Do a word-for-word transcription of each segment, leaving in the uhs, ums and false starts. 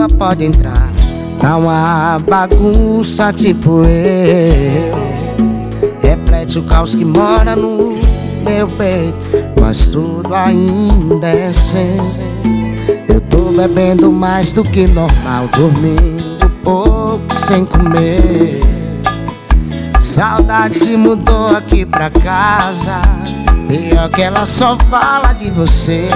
ela pode entrar. Tá uma bagunça tipo eu, reflete o caos que mora no meu peito, mas tudo ainda é sem. Eu tô bebendo mais do que normal, dormindo pouco sem comer. Saudade se mudou aqui pra casa, pior que ela só fala de você.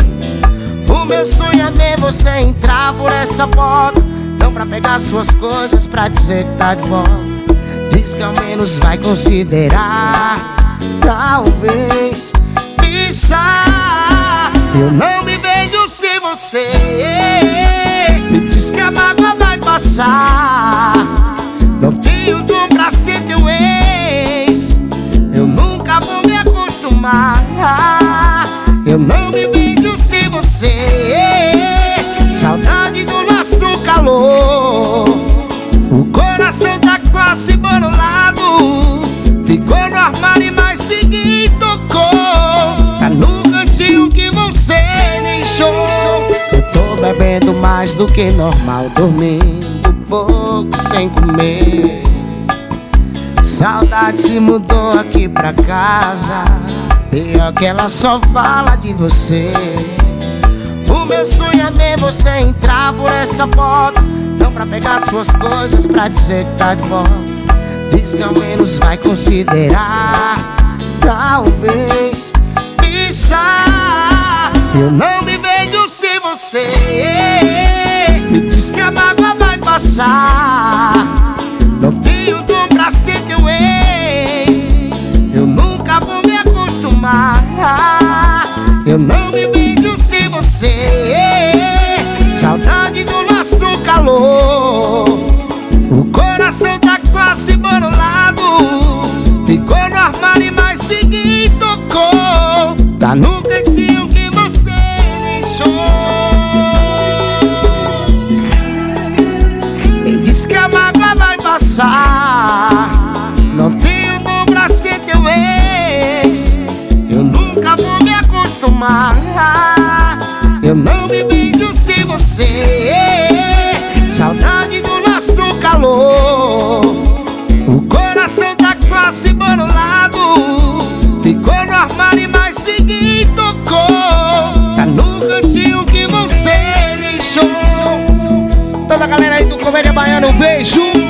O meu sonho é ver você entrar por essa porta, não pra pegar suas coisas, pra dizer que tá de volta. Diz que ao menos vai considerar, talvez pensar. Eu não me vejo sem você. Me diz que a mágoa vai passar. Não tenho dom pra ser teu ex, eu nunca vou me acostumar. Eu não me vejo sem você. Saudade do nosso calor, o coração tá quase embolado. Ficou no armário e mais ninguém tocou. Tá no cantinho que você deixou. Eu tô bebendo mais do que normal, dormindo pouco sem comer. Saudade se mudou aqui pra casa, pior que ela só fala de você. O meu sonho é ver você entrar por essa porta, não pra pegar suas coisas, pra dizer que tá de volta. Diz que ao menos vai considerar, talvez pensar. Eu não me vejo sem você. Me diz que a mágoa vai passar. Não tenho dom pra ser teu ex, eu nunca vou me acostumar. Eu não me vejo sem você. Saudade do nosso calor, o coração tá quase embolado. Ficou no armário e mais ninguém tocou. Tá no cantinho que você deixou. Me diz que a mágoa vai passar. Não tenho dom pra ser teu ex, eu nunca vou me acostumar. Eu não me vejo sem você. Saudade do nosso calor, o coração tá quase embolado. Ficou no armário e mais ninguém tocou. Tá no cantinho que você deixou. Toda a galera aí do Comédia Baiana, um beijo.